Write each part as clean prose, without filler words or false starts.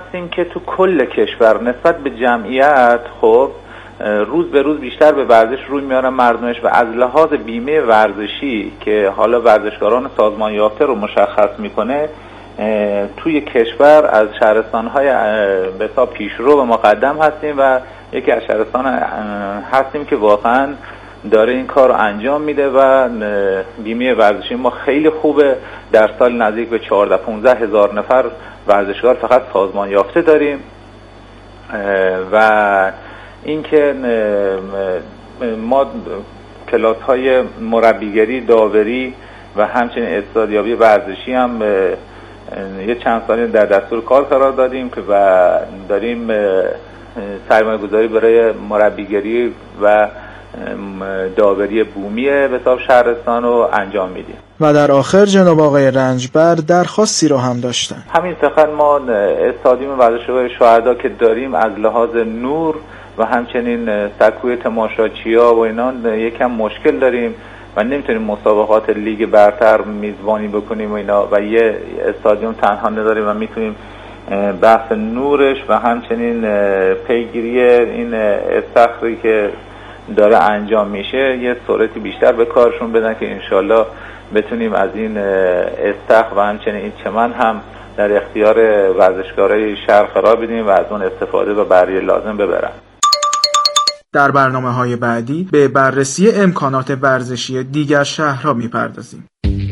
هستیم که تو کل کشور نسبت به جمعیت خب روز به روز بیشتر به ورزش روی میارن مردمش و از لحاظ بیمه ورزشی که حالا ورزشکاران سازمان یافته رو مشخص میکنه توی کشور از شهرستان‌های به حساب پیشرو و مقدم هستیم و یکی از شهرستان هستیم که واقعا داره این کار رو انجام میده و بیمه ورزشی ما خیلی خوبه. در سال نزدیک به 14-15 هزار نفر ورزشکار فقط سازمان یافته داریم و اینکه ما کلاس‌های مربیگری، داوری و همچنین استادیابی ورزشی هم یه چند سالی در دستور کار قرار دادیم که و داریم سرمایه‌گذاری برای مربیگری و داوری بومی به حساب شهرستان رو انجام میدیم. و در آخر جناب آقای رنجبر درخواستی رو هم داشتن. همین فقط ما استادیوم ورزشگاه شهدا که داریم از لحاظ نور و همچنین سکوی تماشاچی‌ها و اینا یکم مشکل داریم و نمیتونیم مسابقات لیگ برتر میزبانی بکنیم و اینا و یه استادیوم تنها نداریم و میتونیم بحث نورش و همچنین پیگیری این استخری که داره انجام میشه یه سرعتی بیشتر به کارشون بدن که انشالله بتونیم از این استخر و همچنین این چمن هم در اختیار ورزشکارای شهر قرار بدیم و از اون استفاده و بهره لازم ببرن. در برنامه‌های بعدی به بررسی امکانات ورزشی دیگر شهرها می‌پردازیم.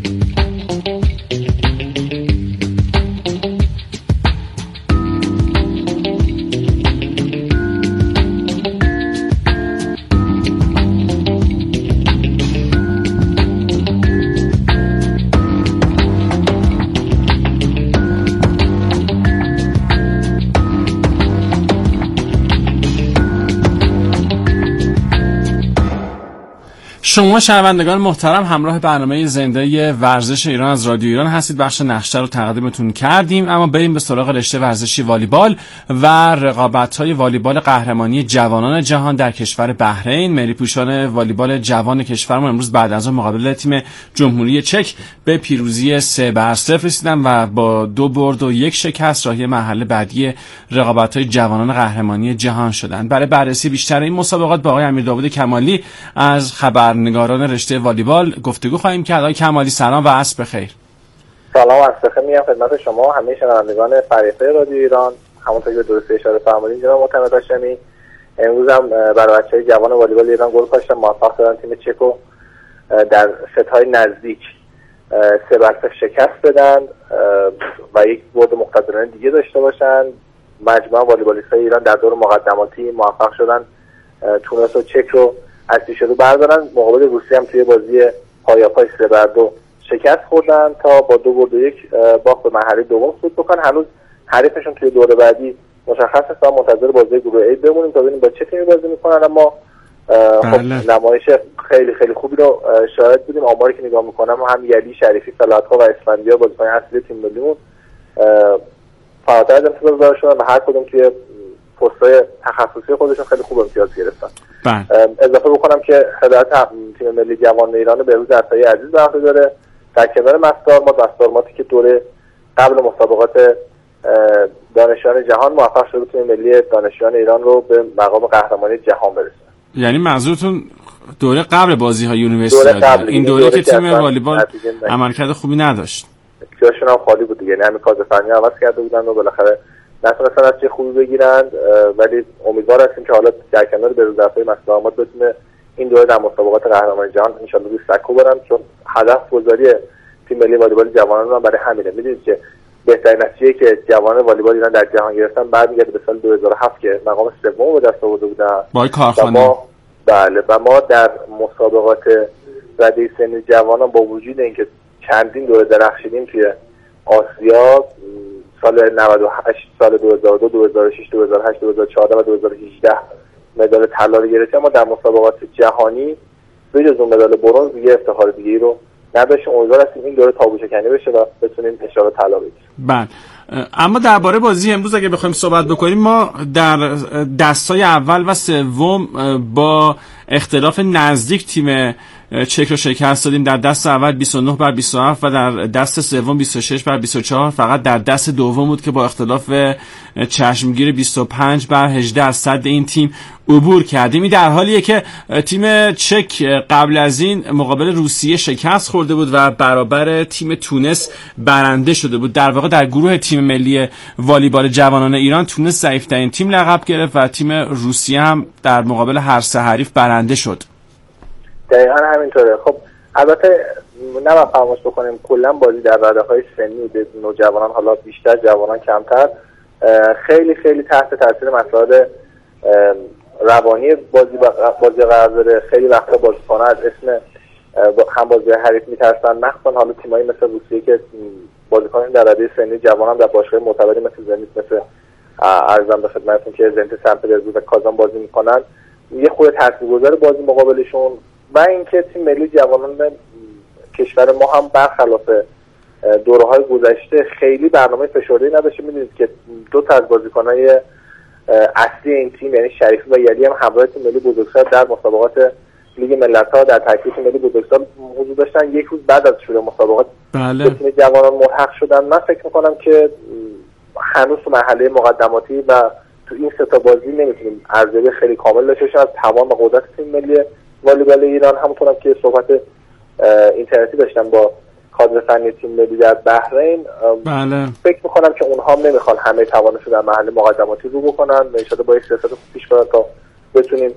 شما شنوندگان محترم همراه برنامه زنده ورزش ایران از رادیو ایران هستید. بخش نقشه رو تقدیمتون کردیم، اما بریم به سراغ رشته ورزشی والیبال و رقابت‌های والیبال قهرمانی جوانان جهان در کشور بحرین. ملی پوشان والیبال جوان کشورمون امروز بعد از مقابله تیم جمهوری چک به پیروزی 3-0 رسیدن و با 2 برد و 1 شکست راهی مرحله بعدی رقابت‌های جوانان قهرمانی جهان شدند. برای بررسی بیشتر این مسابقات با آقای امیرداود کمالی از خبرنگاران رشته والیبال گفتگو خواهیم کرد. آقای کمالی سلام و عصر بخیر. سلام و عصر بخیر میگم خدمت شما همه شنوندگان فریقه رادیو ایران. همونطور که درست اشاره فرمودین جناب معتمد هاشمی، امروز هم برای بچه‌های جوان والیبال ایران گل کاشتن، موفق شدن تیم چکو در ست‌های نزدیک 3-0 شکست بدن و یک برد مقتدرانه دیگه داشته باشن. مجموعه والیبالیست‌های ایران در دور مقدماتی موفق شدن تونس و چک رو از پیش رو بردارن. مقابل روسیه هم توی بازی پایاپای 3-2 شکست خوردن تا با 2 برد و 1 باخت به مرحله دوم صعود بکنن. هنوز حریفشون توی دور بعدی مشخص است و منتظر بازی گروه ای بمونیم تا ببینیم با چه تیمی بازی میکنن. اما خب نمایش خیلی خیلی خوبی رو شاهد بودیم. آماری که نگاه میکنم هم یلی شریفی، فلات‌ها و اسفندیار بازیکن اصلی تیم ملیمون فراتر از امتیاز داشته شدن و هر کدوم توی پست‌های تخصصی خودشون خیلی خوب امتیاز گرفتن. اضافه بکنم که هدایت تیم ملی جوان ایران به روز عطایی عزیز برگزار داره در کنار مستارماتی که دوره قبل مسابقات دانشجویان جهان موفق شده تیم ملی دانشجویان ایران رو به مقام قهرمانی جهان برسونه. یعنی منظورتون دوره قبل بازی‌های یونیورسیتی این دوره که تیم والیبال عملکرد خوبی نداشت. جاشون هم خالی بود دیگه، یعنی همین کادر فنی عوض کرده بودن و بالاخره نتونستن از چه خوبی بگیرند، ولی امیدوار هستیم که حالا در کنار بروزرفای مسئولات بتونه این دوره در مسابقات قهرمانی جهان ان شاءالله روی سکو برن، چون هدف گذاری تیم ملی والیبال جوانان هم برای همینه. میدونید که بهترین نتیجه‌ای که جوانان والیبال ایران در جهان گرفتن برمیگرده به سال 2007 که مقام سوم به دست آورده بودن با کارخانه. بله، و ما در مسابقات رده سنی جوانان با وجود اینکه چندین دوره درخشیدیم توی آسیا، سال 98، سال 2002، 2006، 2008، 2014 و 2018 مدال طلا رو گرفتیم، اما در مسابقات جهانی به جز اون مدال برنز دیگه افتخار دیگه‌ای رو نداشتیم. امیدوار هستیم این دوره تابوشکنی بشه و بتونیم ان شاءالله طلا بگیریم. بله، اما درباره بازی امروز اگه بخوایم صحبت بکنیم، ما در دستای اول و سوم با اختلاف نزدیک تیم چک رو شکست دادیم. در دست اول 29-27 و در دست سوم 26-24. فقط در دست دوم بود که با اختلاف چشمگیر 25-18 از سد این تیم عبور کردیم. این در حالیه که تیم چک قبل از این مقابل روسیه شکست خورده بود و برابر تیم تونس برنده شده بود. در واقع در گروه تیم ملی والیبال جوانان ایران تونس ضعیف‌ترین تیم لقب گرفت و تیم روسیه هم در مقابل هر سه حریف برنده شد. دقیقاً همینطوره. خب البته نباید فراموش بکنیم کلا بازی در رده‌های سنی به نوجوانان، حالا بیشتر جوانان کمتر، خیلی خیلی تحت تاثیر مسائل روانی بازی قرار داره. خیلی وقتا بازیکن‌ها از اسم هم بازی حریف میترسن، مخصوصا حالا تیمایی مثل روسیه که بازیکنان در رده سنی جوان هم در باشگاه معتبری مثل زنیت، مثل ارزم به خدمتتون که زنیت سن پترزبورگ و کازان بازی میکنن، یه خود تاثیرگذار بازی مقابلشون. و اینکه تیم ملی جوانان کشور ما هم برخلاف دوره‌های گذشته خیلی برنامه فشرده‌ای نداشته. می‌دونید که دو تا از بازیکن‌های اصلی این تیم یعنی شریفی و یلی هم همراه تیم ملی بزرگسال در مسابقات لیگ ملت‌ها در ترکیب تیم ملی بزرگسال حضور داشتن. یک روز بعد از شروع مسابقات تیم جوانان ملحق شدن. من فکر می‌کنم که هنوز تو مرحله مقدماتی و تو این سه تا بازی نمی‌تونیم ارزیابی خیلی کامل داشته باشیم از تمام قدرت تیم ملی والیبال ایران. همونطورم که صحبت اینترنتی داشتم با کادر فنی تیم ملی در بحرین، فکر میکنم که اونها هم نمیخوان همه توانشو در محل مقدماتی رو بکنن. ان شاءالله با یک سیاست خوب پیش برن تا بتونیم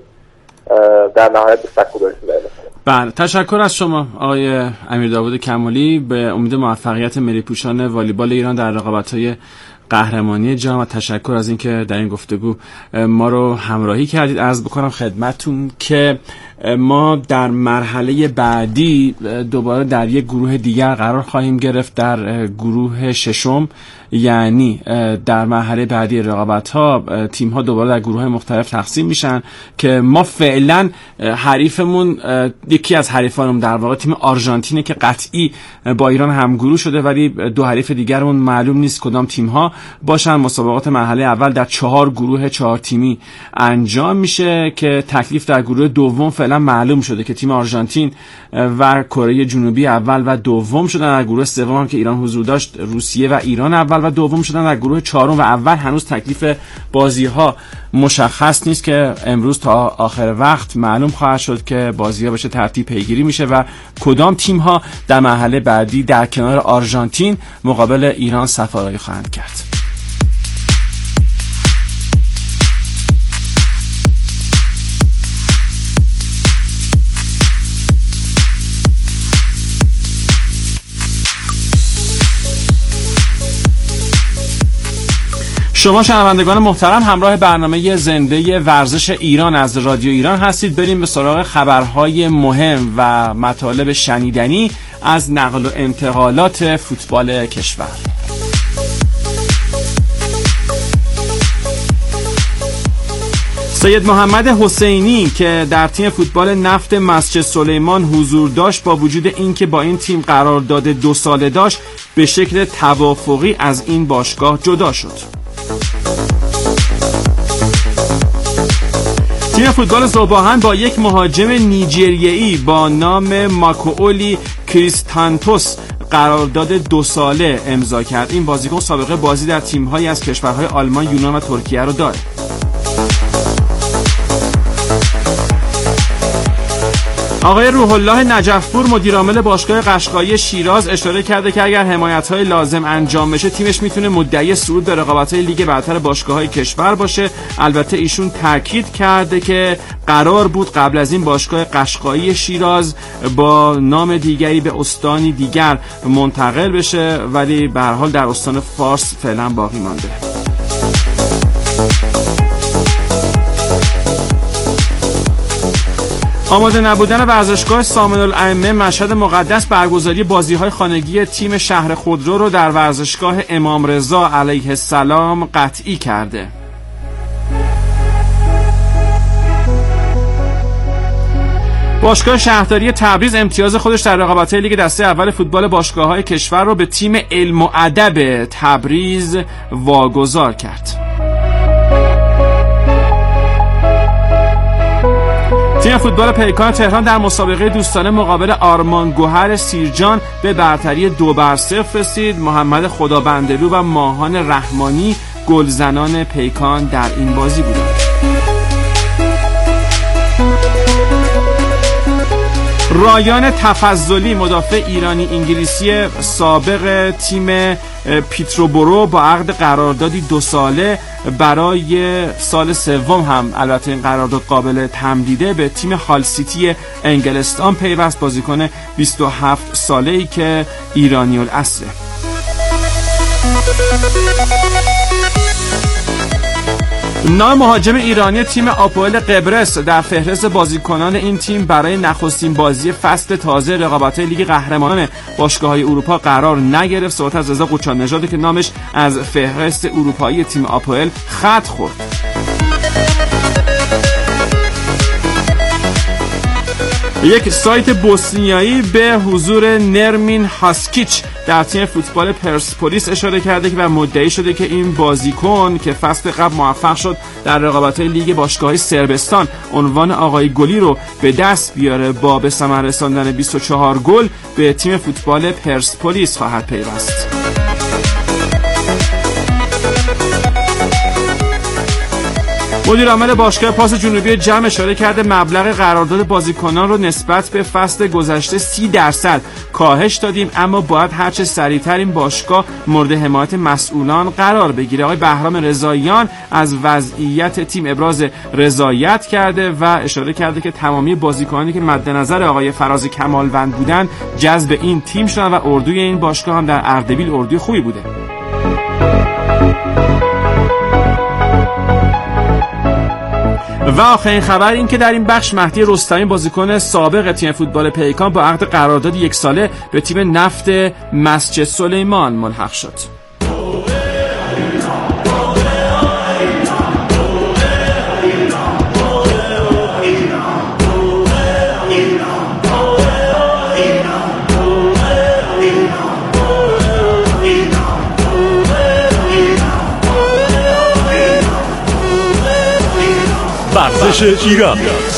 در نهایت به سکو برسیم. بله، تشکر از شما آقای امیر داوود کمالی. به امید موفقیت ملی پوشان والیبال ایران در رقابت‌های قهرمانی جام و تشکر از اینکه در این گفتگو ما رو همراهی کردید. عرض بکنم خدمتتون که ما در مرحله بعدی دوباره در یک گروه دیگر قرار خواهیم گرفت، در گروه ششم، یعنی در مرحله بعدی رقابت‌ها تیم‌ها دوباره در گروه‌های مختلف تقسیم میشن که ما فعلا حریفمون یکی از حریفانمون در واقع تیم آرژانتینه که قطعی با ایران همگروه شده، ولی دو حریف دیگرمون معلوم نیست کدام تیم‌ها باشن. مسابقات مرحله اول در 4 گروه 4 تیمی انجام میشه که تکلیف در گروه دوم فعلا معلوم شده که تیم آرژانتین و کره جنوبی اول و دوم شدن. در گروه سوم هم که ایران حضور داشت روسیه و ایران اول و دوم شدن. در گروه چهارم و اول هنوز تکلیف بازی‌ها مشخص نیست که امروز تا آخر وقت معلوم خواهد شد که بازی‌ها به چه ترتیب پیگیری میشه و کدام تیم‌ها در مرحله بعدی در کنار آرژانتین مقابل ایران صف‌آرایی خواهند کرد. شما شنوندگان محترم همراه برنامه زنده ورزش ایران از رادیو ایران هستید. بریم به سراغ خبرهای مهم و مطالب شنیدنی از نقل و انتقالات فوتبال کشور. سید محمد حسینی که در تیم فوتبال نفت مسجد سلیمان حضور داشت، با وجود اینکه با این تیم قرارداد 2 ساله داشت، به شکل توافقی از این باشگاه جدا شد. تیم فوتبال ذوب‌آهن با یک مهاجم نیجریه‌ای با نام ماکوئولی کریستانتوس قرارداد 2 ساله امضا کرد. این بازیکن سابقه بازی در تیم‌هایی از کشورهای آلمان، یونان و ترکیه رو داره. آقای روح الله نجف‌پور مدیر عامل باشگاه قشقایی شیراز اشاره کرده که اگر حمایت‌های لازم انجام بشه تیمش میتونه مدعی صعود به رقابت‌های لیگ برتر باشگاه‌های کشور باشه. البته ایشون تاکید کرده که قرار بود قبل از این باشگاه قشقایی شیراز با نام دیگری به استانی دیگر منتقل بشه، ولی به هر حال در استان فارس فعلا باقی مانده. آماده نبودن ورزشگاه سامن الائمه مشهد مقدس برگزاری بازی‌های خانگی تیم شهر خودرو رو در ورزشگاه امام رضا علیه السلام قطعی کرده. باشگاه شهرداری تبریز امتیاز خودش در رقابت‌های لیگ دسته اول فوتبال باشگاه‌های کشور رو به تیم علم و ادب تبریز واگذار کرد. تیم فوتبال پیکان تهران در مسابقه دوستانه مقابل آرمان گوهر سیرجان به برتری 2-0 رسید. محمد خدابندلو و ماهان رحمانی گلزنان پیکان در این بازی بودند. رایان تفضلی مدافع ایرانی انگلیسی سابق تیم پیتروبورو با عقد قراردادی 2 ساله برای سال سوم هم البته این قرارداد قابل تمدیده به تیم هال سیتی انگلستان پیوست. بازیکن 27 ساله‌ای که ایرانی الاصله. نام مهاجم ایرانی تیم آپوئل قبرس در فهرست بازیکنان این تیم برای نخستین بازی فصل تازه رقابت‌های لیگ قهرمانان باشگاه‌های اروپا قرار نگرفت. صحبت از رضا قوچان نژاد که نامش از فهرست اروپایی تیم آپوئل خط خورد. یک سایت بوسنیایی به حضور نرمین هاسکیچ در تیم فوتبال پرسپولیس اشاره کرده که و مدعی شده که این بازیکن که فصل قبل موفق شد در رقابت‌های لیگ باشگاه‌های صربستان عنوان آقای گلی رو به دست بیاره، با به ثمر رساندن 24 گل به تیم فوتبال پرسپولیس خواهد پیوست. مدیر عامل باشگاه پاس جنوبی جم اشاره کرده مبلغ قرارداد بازیکنان رو نسبت به فصل گذشته 30% کاهش دادیم، اما باید هرچه سریعتر این باشگاه مورد حمایت مسئولان قرار بگیره. آقای بهرام رضاییان از وضعیت تیم ابراز رضایت کرده و اشاره کرده که تمامی بازیکنانی که مد نظر آقای فراز کمالوند بودن جذب این تیم شدن و اردوی این باشگاه هم در اردبیل اردوی خوبی بوده. و آخرین خبر این که در این بخش مهدی رستمی بازیکن سابق تیم فوتبال پیکان با عقد قرارداد 1 ساله به تیم نفت مسجد سلیمان ملحق شد. ورزش ایران.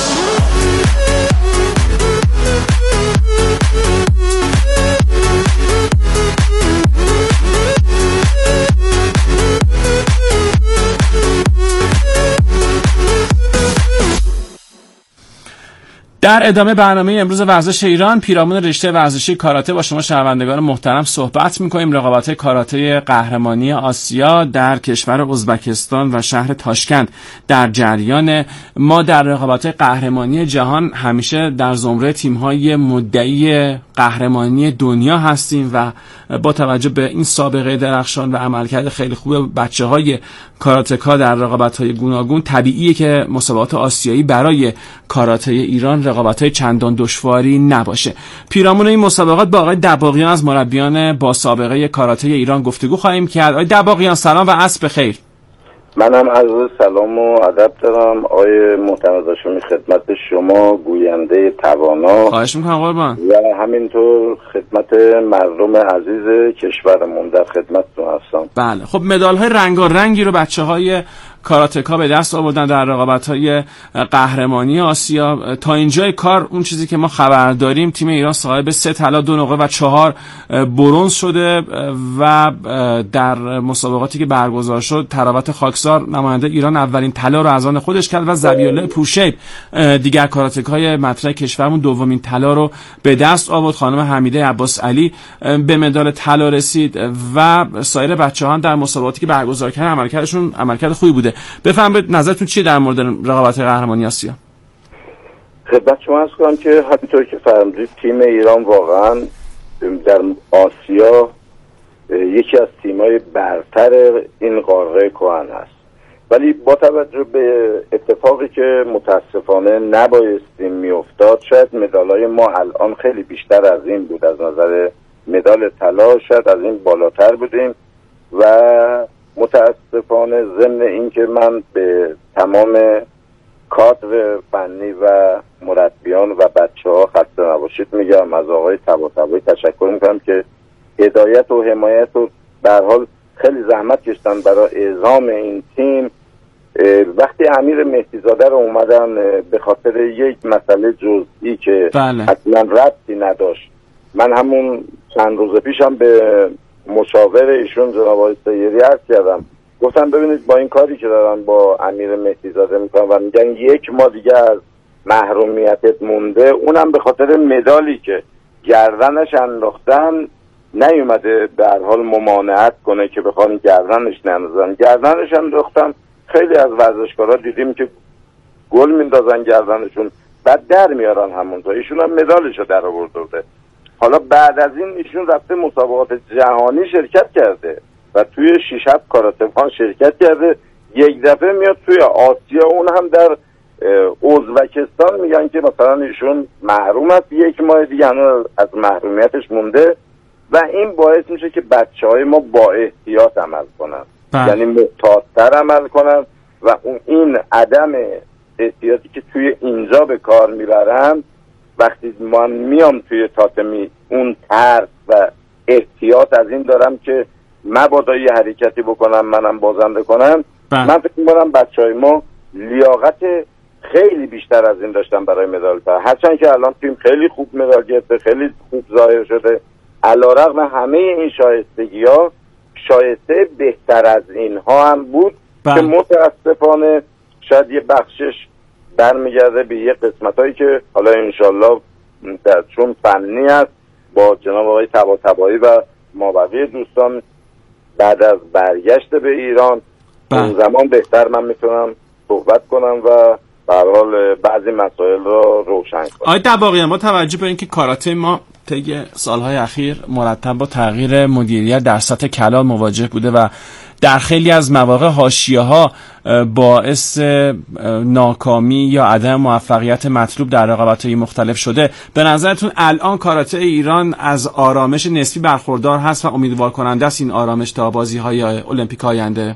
در ادامه برنامه امروز ورزش ایران، پیرامون رشته ورزشی کاراته با شما شنوندگان محترم صحبت می‌کنیم. رقابت‌های کاراته قهرمانی آسیا در کشور ازبکستان و شهر تاشکند در جریان. ما در رقابت‌های قهرمانی جهان همیشه در زمره تیم‌های مدعی قهرمانی دنیا هستیم و با توجه به این سابقه درخشان و عملکرد خیلی خوب بچه‌های کاراتکا در رقابت‌های گوناگون، طبیعیه که مسابقات آسیایی برای کاراته ایران رقابت‌های چندان دشواری نباشه. پیرامون این مسابقات با آقای دباغیان از مربیان با سابقه کاراته ایران گفتگو خواهیم کرد. آقای دباغیان سلام و عصر بخیر. منم عرض سلام و ادب دارم آقای محترم هاشمی خدمت شما گوینده توانا. خواهش میکنم قربان. و همینطور خدمت مردم عزیز کشورمون در خدمتتون هستم. بله، خب مدال‌های رنگارنگی رو بچه‌های کاراتکا به دست آوردن در رقابت‌های قهرمانی آسیا. تا اینجای کار اون چیزی که ما خبر داریم، تیم ایران صاحب 3 طلا 2 نقره و 4 برنز شده و در مسابقاتی که برگزار شد تراوت خاکسار نماینده ایران اولین طلا رو از آن خودش کرد و ذبیح‌الله پورشیب دیگر کاراتکای مطرح کشورمون دومین طلا رو به دست آورد. خانم حمیده عباس علی به مدال طلا رسید و سایر بچه‌ها در مسابقاتی که برگزار کردن عملکرد خوبی بوده. بفرمایید نظرتون چیه در مورد رقابت قهرمانی آسیا؟ خدمت شما عرض کنم که همینطور که فرمودید تیم ایران واقعا در آسیا یکی از تیم‌های برتر این قاره کهن هست، ولی با توجه به اتفاقی که متاسفانه نبایستیم میافتاد، شاید مدال‌های ما الان خیلی بیشتر از این بود. از نظر مدال طلا شاید از این بالاتر بودیم و متاسفانه ضمن این که من به تمام کادر فنی و مربیان و بچه‌ها خسته نباشید میگم. از آقای طباطبایی تشکر میکنم که هدایت و حمایت و به هر حال خیلی زحمت کشیدن برای اعزام این تیم وقتی امیر مهدیزاده رو اومدن به خاطر یک مسئله جزئی که حتما ربطی نداشت، من همون چند روز پیشم به مشاور ایشون جناب آقای سیری عرض کردم، گفتم ببینید با این کاری که دارن با امیر مهدیزاده میکنن و میگن 1 ماه دیگه از محرومیتت مونده، اونم به خاطر مدالی که گردنش انداختن نیومده به هر حال ممانعت کنه که بخوان گردنش نندازن. گردنش انداختن. خیلی از ورزشکارا دیدیم که گل میندازن گردنشون بعد در میارن همونجا. ایشون هم مدالشو در آورده. حالا بعد از این ایشون رفته مسابقات جهانی شرکت کرده و توی 6-7 کاراتفان شرکت کرده. یک دفعه میاد توی آسیا، اون هم در ازبکستان، میگن که مثلا ایشون محروم است، 1 ماه دیگه هنوز از محرومیتش مونده و این باعث میشه که بچهای ما با احتیاط عمل کنن، یعنی محتاط‌تر عمل کنن و این عدم احتیاطی که توی اینجا به کار میبرن، وقتی من میام توی تاتمی اون ترس و احتیاط از این دارم که مبادا یه حرکتی بکنم منم بازنده کنم. من فکر می‌کنم بچهای ما لیاقت خیلی بیشتر از این داشتن برای مدال. هرچند که الان تیم خیلی خوب مدال گرفته، خیلی خوب ظاهر شده، علیرغم همه این شایستگی‌ها شایسته بهتر از اینها هم بود که متاسفانه شاید یه بخشش برمیگرده به یه قسمتایی که حالا انشالله چون فنی است با جناب آقای طباطبایی و مابقی دوستان بعد از برگشت به ایران اون زمان بهتر من میتونم صحبت کنم و به هر حال بعضی مسائل رو روشن کنم. آقای طباقی، ما توجه به اینکه کاراته ما طی سالهای اخیر مرتب با تغییر مدیریت در سطح کلان مواجه بوده و در خیلی از مواقع حاشیه‌ها باعث ناکامی یا عدم موفقیت مطلوب در رقابت‌های مختلف شده. به نظرتون الان کاراته ایران از آرامش نسبی برخوردار هست و امیدوار کننده است این آرامش تا بازی‌های المپیک آینده؟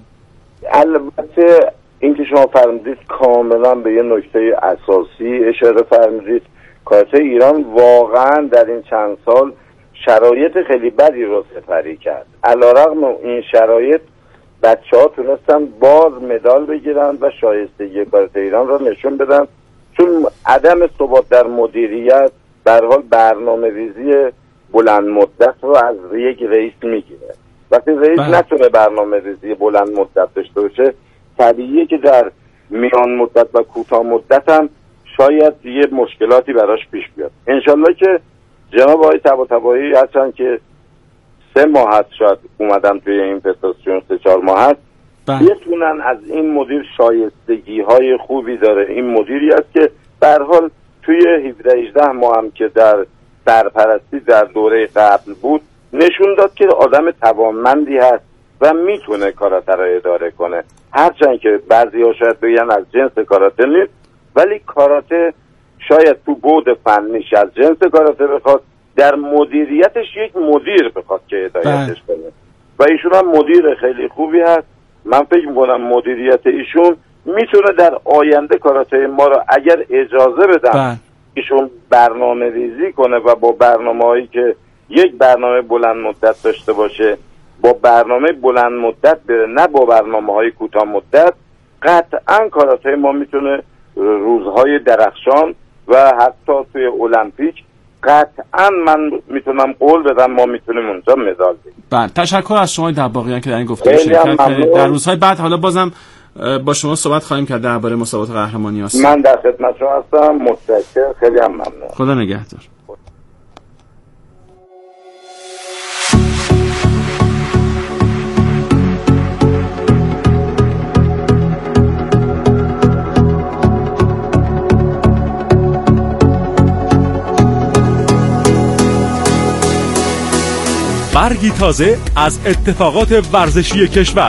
البته اینکه شما فرمودید کاملا به یه نکته اساسی اشاره فرمودید. کاراته ایران واقعا در این چند سال شرایط خیلی بدی رو سپری کرد. علیرغم این شرایط بچه‌ها تونستن باز مدال بگیرن و شایستگی کاراته ایران رو نشون بدن، چون عدم ثبات در مدیریت به هر حال برنامه‌ریزی بلند مدت رو از یک رئیس میگیره. وقتی رئیس نتونه برنامه‌ریزی بلند مدت داشته باشه، طبیعیه که در میان مدت و کوتاه مدت هم شاید یه مشکلاتی براش پیش بیاد. انشالله که جناب آقای طباطبایی هستن که 3 ماه هست شاید اومدن توی این فدراسیون، 3-4 ماه هست، بتونن از این مدیر شایستگی های خوبی داره. این مدیری است که به هر حال توی 17-18 ماه هم که در سرپرستی در دوره قبل بود نشون داد که آدم توانمندی هست و میتونه کاراته را اداره کنه. هرچند که بعضی‌ها شاید بگن از جنس کاراته نیست، ولی کاراته شاید تو بعد فنیش از جنس کاراته بخواد، در مدیریتش یک مدیر بخواد که هدایتش کنه و ایشون هم مدیر خیلی خوبی هست. من فکر می‌کنم مدیریت ایشون میتونه در آینده کاراته ما رو اگر اجازه بدن ایشون برنامه ریزی کنه و با برنامه‌هایی که یک برنامه بلند مدت داشته باشه، با برنامه بلند مدت بره، نه با برنامه‌های کوتاه مدت، قطعاً کاراته ما میتونه روزهای درخشان و حتی توی المپیک قطعاً من میتونم قول بدم ما میتونیم اونجا مدال بگیریم. بله، تشکر از شما طباقیان که در این گفتگو شرکت کردید. در روزهای بعد حالا بازم با شما صحبت خواهیم کرد درباره مسابقات قهرمانی آسیا. من در خدمت شما هستم. متشکرم، خیلی هم ممنون. خدا نگهدار. برگی تازه از اتفاقات ورزشی کشور.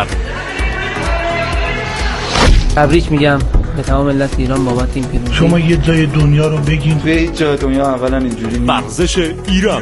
تبریک میگم به تمام ملت ایران بابت این پیروزی. شما یه جای دنیا رو بگین. توی هیچ جای دنیا اولا اینجوری نیست. ورزش ایران.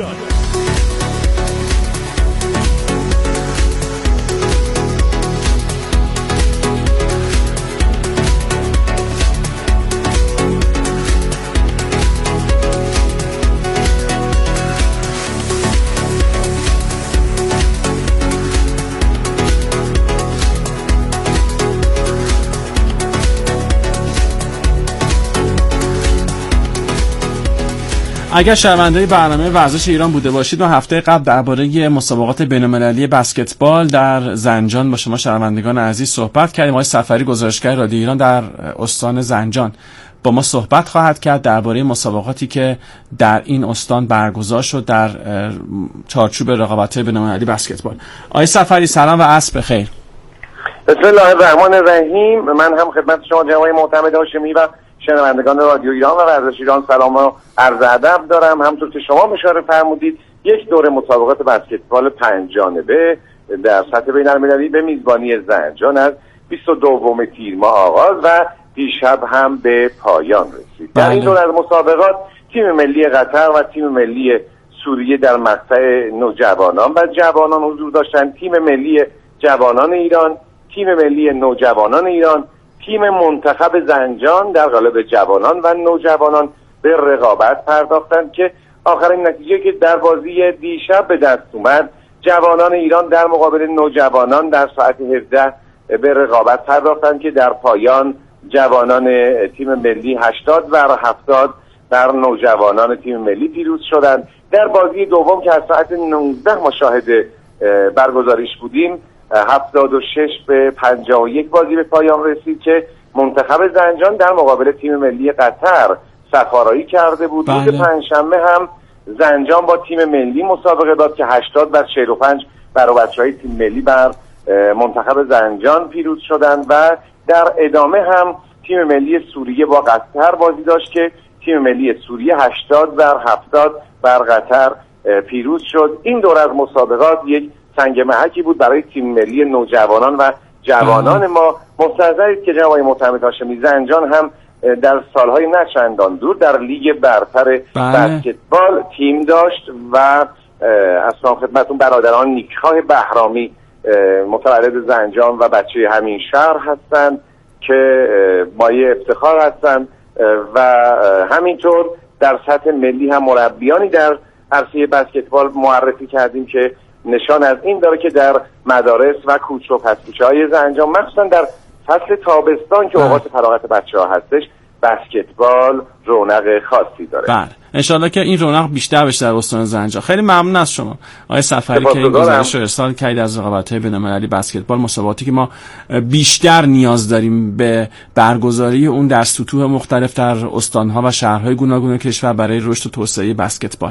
اگر شنونده برنامه ورزش ایران بوده باشید، ما هفته قبل درباره مسابقات بین‌المللی بسکتبال در زنجان با شما شنوندگان عزیز صحبت کردیم. آقای سفری گزارشگر رادیو ایران در استان زنجان با ما صحبت خواهد کرد درباره مسابقاتی که در این استان برگزار شد در چارچوب رقابت‌های بین‌المللی بسکتبال. آقای سفری سلام و عصر بخیر. بسم الله الرحمن الرحیم. من هم خدمت شما جناب معتمد هاشمی و شنوندگان رادیو ایران و ورزش ایران سلام و عرض ادب دارم. همونطور که شما اشاره فرمودید، یک دوره مسابقات بسکتبال 5 جانبه در سطح بین‌المللی به میزبانی زنجان از 22 تیر ماه آغاز و دیشب هم به پایان رسید. در این دوره از مسابقات تیم ملی قطر و تیم ملی سوریه در مقطع نوجوانان و جوانان حضور داشتند. تیم ملی جوانان ایران، تیم ملی نوجوانان ایران، تیم منتخب زنجان در قالب جوانان و نوجوانان به رقابت پرداختند که آخرین نتیجه که در بازی دیشب به دست اومد، جوانان ایران در مقابل نوجوانان در ساعت 17 به رقابت پرداختند که در پایان جوانان تیم ملی 80-70 در نوجوانان تیم ملی پیروز شدند. در بازی دوم که از ساعت 19 ما شاهد برگزاریش بودیم، 76-51 بازی به پایان رسید که منتخب زنجان در مقابل تیم ملی قطر سفارایی کرده بود. روز پنجشنبه هم زنجان با تیم ملی مسابقه داد که 80-45 برای بچه‌های تیم ملی بر منتخب زنجان پیروز شدند و در ادامه هم تیم ملی سوریه با قطر بازی داشت که تیم ملی سوریه 80-70 بر قطر پیروز شد. این دوره از مسابقات یک سنگ محکی بود برای تیم ملی نوجوانان و جوانان ما. مستحضرید که جناب معتمد هاشمی زنجان هم در سالهای نچندان دور در لیگ برتر بسکتبال تیم داشت و اصلا خدمتون برادران نیکخواه بهرامی متولد زنجان و بچه همین شهر هستند که مایه افتخار هستند و همینطور در سطح ملی هم مربیانی در عرصه بسکتبال معرفی کردیم که نشان از این داره که در مدارس و کوچه و پس‌کوچه‌های زنجان مخصوصا در فصل تابستان که اوقات فراغت بچه‌ها هستش بسکتبال رونق خاصی داره. بله انشالله که این رونق بیشتر بشه در استان زنجان. خیلی ممنون از شما آقای سفری که این گزارش رو ارسال کردید از رقابت‌های بین‌المللی بسکتبال، مسابقاتی که ما بیشتر نیاز داریم به برگزاری اون در سطوح مختلف در استان‌ها و شهرهای گوناگون کشور برای رشد و توسعه بسکتبال.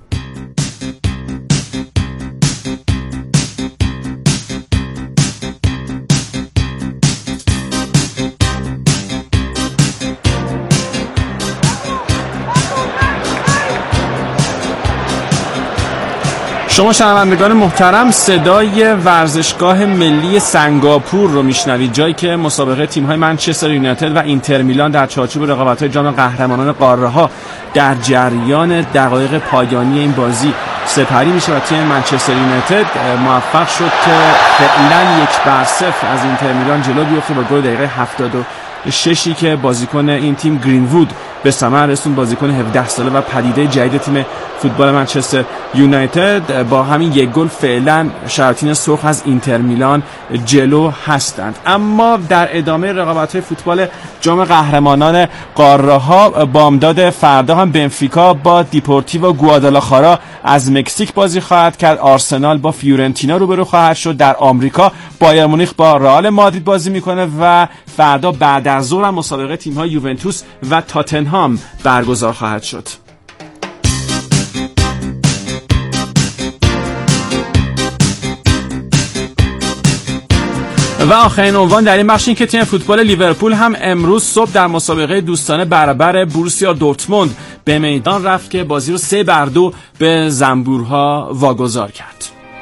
شما شنوندگان محترم صدای ورزشگاه ملی سنگاپور رو میشنوید، جایی که مسابقه تیم‌های منچستر یونایتد و اینتر میلان در چارچوب رقابت‌های جام قهرمانان قاره‌ها در جریان دقایق پایانی این بازی سپری میشه و تیم منچستر یونایتد موفق شد که فعلا 1-0 از اینتر میلان جلو بیفته با گل دقیقه 76 که بازیکن این تیم گرین‌وود به ثمر رسوند، بازیکن 17 ساله و پدیده جدید تیم فوتبال منچستر یونایتد. با همین یک گل فعلا شیاطین سرخ از اینتر میلان جلو هستند. اما در ادامه رقابت‌های فوتبال جام قهرمانان قاره‌ها بامداد فردا هم بنفیکا با دیپورتیو گوادالاخارا از مکزیک بازی خواهد کرد. آرسنال با فیورنتینا روبرو خواهد شد. در آمریکا بایر مونیخ با رئال مادرید بازی میکنه و فردا بعد از ظهر هم مسابقه تیم‌های یوونتوس و تاتنهام برگزار خواهد شد. و آخرین عنوان در این بخش این که تیم فوتبال لیورپول هم امروز صبح در مسابقه دوستانه برابر بوروسیا دورتموند به میدان رفت که بازی رو 3-2 به زنبورها واگذار کرد.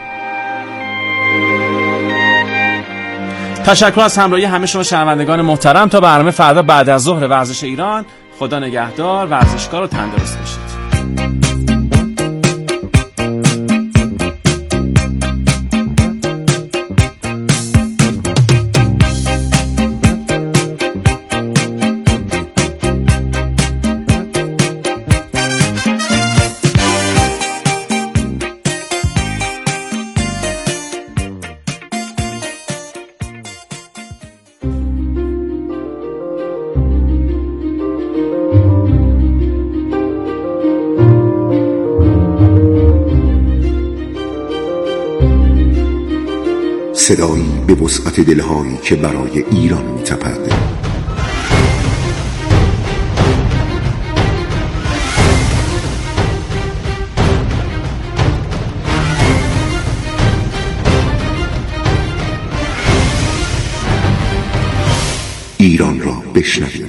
تشکر از همراهی همه شما شنوندگان محترم. تا برنامه فردا بعد از ظهر ورزش ایران، خدا نگهدار، ورزشکار و تندرست باشید. صدایی به وسعت دلهایی که برای ایران می‌تپد. ایران را بشنوید.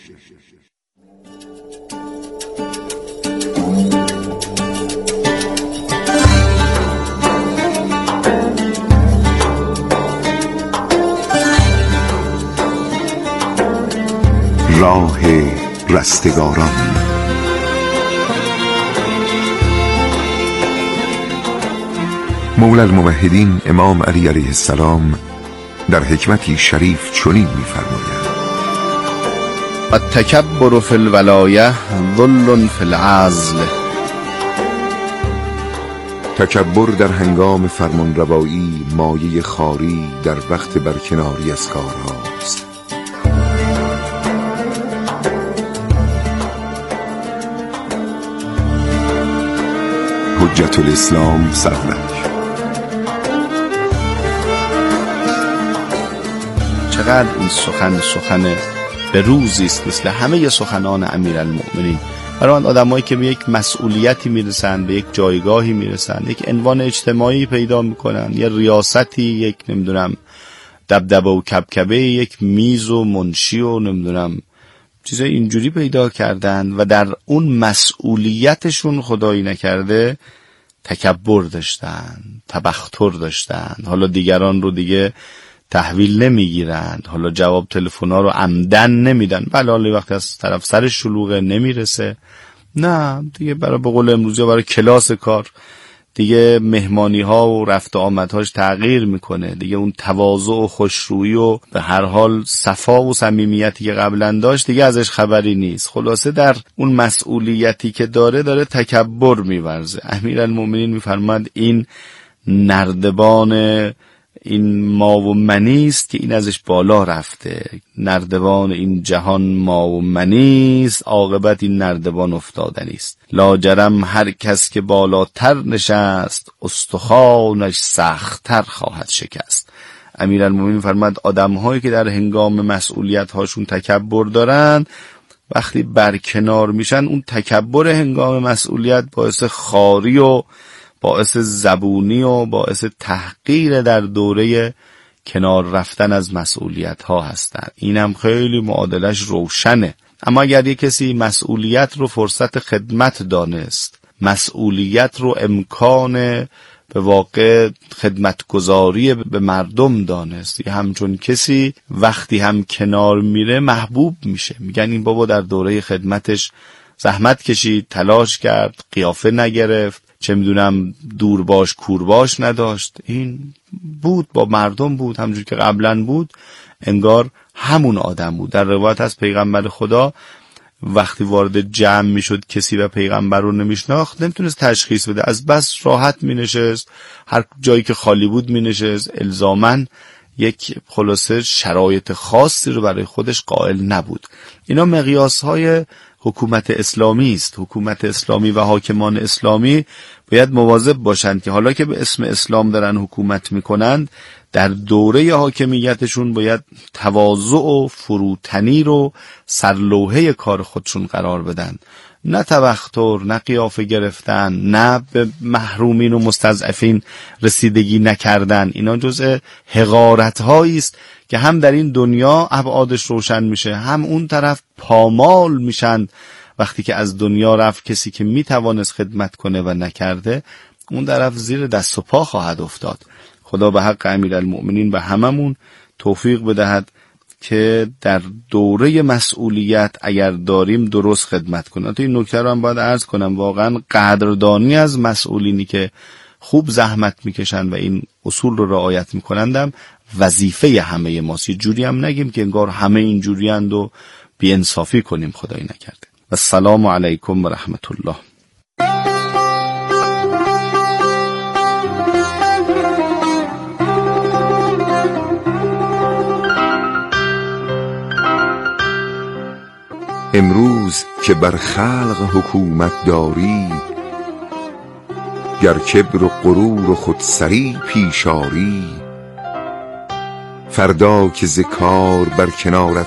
راه رستگاران. مولا الموحدین امام علی علیه السلام در حکمتی شریف چنین می‌فرماید: التکبر فی الولایه ذل فی العزل. تکبر در هنگام فرمانروایی مایه خاری در وقت برکناری از کارهاست. حجت الاسلام سرلک. چقدر این سخن به روزی است مثل همه سخنان امیرالمؤمنین. برای آدمایی که به یک مسئولیتی میرسن، به یک جایگاهی میرسن، یک عنوان اجتماعی پیدا میکنن، یا ریاستی، یک نمیدونم دبدبه و کبکبه، یک میز و منشی و نمیدونم چیز اینجوری پیدا کردن و در اون مسئولیتشون خدایی نکرده تکبر داشتن، تبختر داشتن. حالا دیگران رو دیگه تحویل نمیگیرند، حالا جواب تلفن‌ها رو عمدن نمیدن، بله وقتی از طرف سر شلوغه نمیرسه، نه دیگه برای به قول امروزی برای کلاس کار دیگه مهمانی ها و رفت آمدهاش تغییر میکنه، دیگه اون تواضع و خوشرویی و به هر حال صفا و صمیمیتی که قبلا داشت دیگه ازش خبری نیست. خلاصه در اون مسئولیتی که داره تکبر میورزه. امیرالمؤمنین میفرماد این نردبان این ما و منی است که این ازش بالا رفته، نردبان این جهان ما و منی است، عاقبت این نردبان افتادنی است. لاجرم هر کس که بالاتر نشست استخوانش سخت‌تر خواهد شکست. امیرالمومنین فرمود آدم‌هایی که در هنگام مسئولیت هاشون تکبر دارن وقتی برکنار میشن اون تکبر هنگام مسئولیت باعث خاری و باعث زبونی و باعث تحقیر در دوره کنار رفتن از مسئولیت ها هستند. اینم خیلی معادلش روشنه. اما اگر یک کسی مسئولیت رو فرصت خدمت دانست، مسئولیت رو امکان به واقع خدمتگزاری به مردم دانست، یه همچون کسی وقتی هم کنار میره محبوب میشه. میگن این بابا در دوره خدمتش زحمت کشید، تلاش کرد، قیافه نگرفت، چه میدونم دور باش کور باش نداشت، این بود با مردم بود همونجور که قبلا بود، انگار همون آدم بود. در روایت از پیغمبر خدا وقتی وارد جمع میشد کسی و پیغمبر رو نمیشناخت نمیتونست تشخیص بده، از بس راحت مینشست، هر جایی که خالی بود مینشست، الزاماً یک خلاصه شرایط خاصی رو برای خودش قائل نبود. اینا مقیاس‌های حکومت اسلامی است. حکومت اسلامی و حاکمان اسلامی باید مواظب باشند که حالا که به اسم اسلام دارن حکومت میکنند در دوره حاکمیتشون باید تواضع و فروتنی رو سرلوحه کار خودشون قرار بدن، نه تبختر، نه قیافه گرفتن، نه به محرومین و مستضعفین رسیدگی نکردن. اینا جزء حقارت هایی است که هم در این دنیا ابعادش روشن میشه، هم اون طرف پامال میشن وقتی که از دنیا رفت کسی که میتوانست خدمت کنه و نکرده، اون طرف زیر دست و پا خواهد افتاد. خدا به حق امیرالمؤمنین به هممون توفیق بدهد که در دوره مسئولیت اگر داریم درست خدمت کنیم. تو این نکته رو هم باید عرض کنم، واقعا قدردانی از مسئولینی که خوب زحمت میکشن و این اصول رو رعایت میکنندم وظیفه همه ماست. یه جوری هم نگیم که انگار همه این جوری اند و بی‌انصافی کنیم، خدایی نکرده. و السلام علیکم و رحمت الله. امروز که بر خلق حکومت داری، گر کبر و غرور و خودسری پیش آری، فردا که ز کار بر کنارت